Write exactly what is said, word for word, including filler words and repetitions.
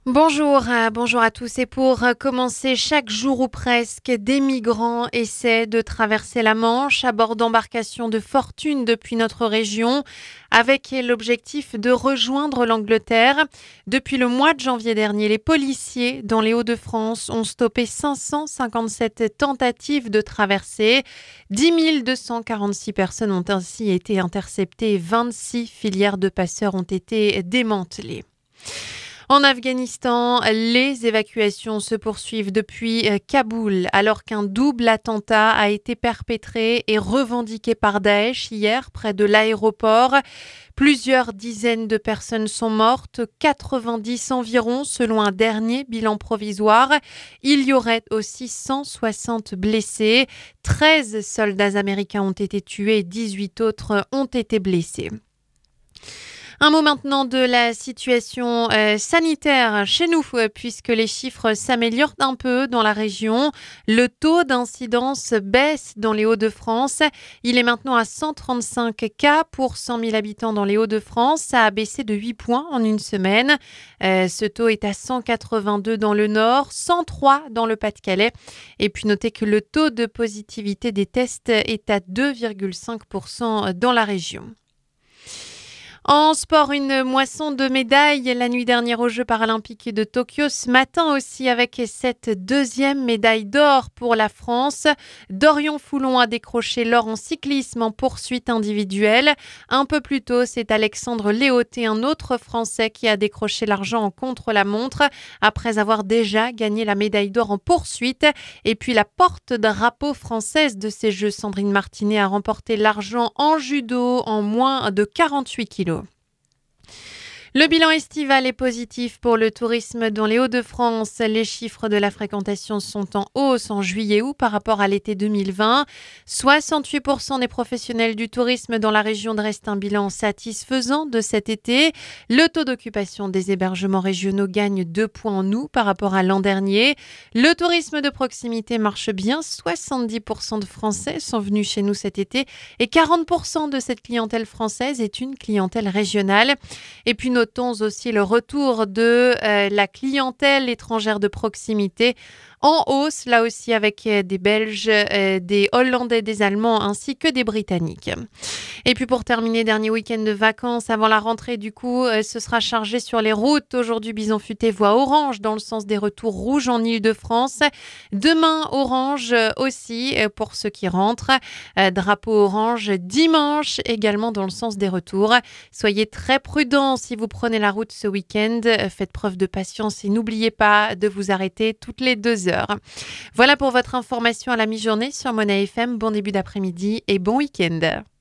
Bonjour, euh, bonjour à tous. Et pour euh, commencer, chaque jour ou presque, des migrants essaient de traverser la Manche à bord d'embarcations de fortune depuis notre région, avec l'objectif de rejoindre l'Angleterre. Depuis le mois de janvier dernier, les policiers dans les Hauts-de-France ont stoppé cinq cent cinquante-sept tentatives de traversée. dix mille deux cent quarante-six personnes ont ainsi été interceptées et vingt-six filières de passeurs ont été démantelées. En Afghanistan, les évacuations se poursuivent depuis Kaboul, alors qu'un double attentat a été perpétré et revendiqué par Daesh hier près de l'aéroport. Plusieurs dizaines de personnes sont mortes, quatre-vingt-dix environ selon un dernier bilan provisoire. Il y aurait aussi cent soixante blessés. treize soldats américains ont été tués et dix-huit autres ont été blessés. Un mot maintenant de la situation euh, sanitaire chez nous, euh, puisque les chiffres s'améliorent un peu dans la région. Le taux d'incidence baisse dans les Hauts-de-France. Il est maintenant à cent trente-cinq cas pour cent mille habitants dans les Hauts-de-France. Ça a baissé de huit points en une semaine. Euh, ce taux est à cent quatre-vingt-deux dans le Nord, cent trois dans le Pas-de-Calais. Et puis notez que le taux de positivité des tests est à deux virgule cinq pour cent dans la région. En sport, une moisson de médailles la nuit dernière aux Jeux paralympiques de Tokyo. Ce matin aussi avec cette deuxième médaille d'or pour la France. Dorian Foulon a décroché l'or en cyclisme en poursuite individuelle. Un peu plus tôt, c'est Alexandre Léoté, un autre Français, qui a décroché l'argent en contre-la-montre après avoir déjà gagné la médaille d'or en poursuite. Et puis la porte-drapeau française de ces Jeux, Sandrine Martinet, a remporté l'argent en judo en moins de quarante-huit kilos. Le bilan estival est positif pour le tourisme dans les Hauts-de-France. Les chiffres de la fréquentation sont en hausse en juillet-août par rapport à l'été deux mille vingt. soixante-huit pour cent des professionnels du tourisme dans la région dressent un bilan satisfaisant de cet été. Le taux d'occupation des hébergements régionaux gagne deux points en août par rapport à l'an dernier. Le tourisme de proximité marche bien. soixante-dix pour cent de Français sont venus chez nous cet été et quarante pour cent de cette clientèle française est une clientèle régionale. Et puis notons aussi le retour de euh, la clientèle étrangère de proximité en hausse, là aussi avec des Belges, euh, des Hollandais, des Allemands ainsi que des Britanniques. Et puis pour terminer, dernier week-end de vacances avant la rentrée, du coup, euh, ce sera chargé sur les routes. Aujourd'hui, Bison Futé voit orange dans le sens des retours rouges en Île-de-France. Demain, orange aussi euh, pour ceux qui rentrent. Euh, drapeau orange dimanche également dans le sens des retours. Soyez très prudents si vous prenez la route ce week-end. Faites preuve de patience et n'oubliez pas de vous arrêter toutes les deux heures. Voilà pour votre information à la mi-journée sur Mona F M. Bon début d'après-midi et bon week-end.